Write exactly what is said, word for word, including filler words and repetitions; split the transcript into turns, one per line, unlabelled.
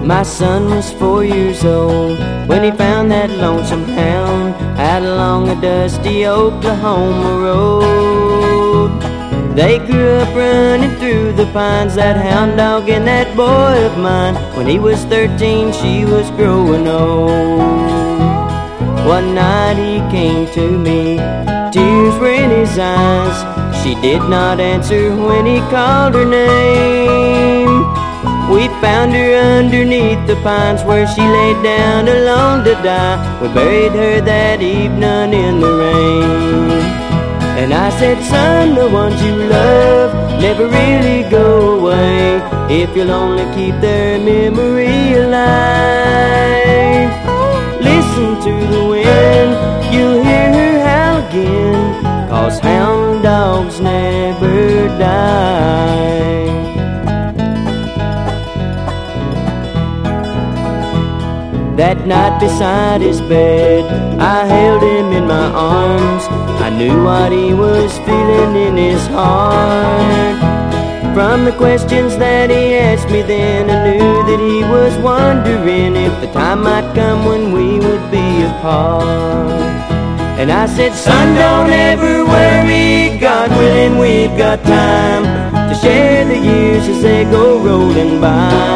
My son was four years old when he found that lonesome hound out along a dusty Oklahoma road. They grew up running through the pines, that hound dog and that boy of mine. When he was thirteen, she was growing old. One night he came to me, tears were in his eyes. She did not answer when he called her name. We found her underneath the pines where she laid down alone to die. We buried her that evening in the rain. And I said, son, the ones you love never really go away if you'll only keep their memory alive. Listen to the wind, you'll hear her howl again, 'cause hound dogs never die. That night beside his bed, I held him in my arms. I knew what he was feeling in his heart. From the questions that he asked me then, I knew that he was wondering if the time might come when we would be apart. And I said, son, don't ever worry, God willing we've got time to share the years as they go rolling by.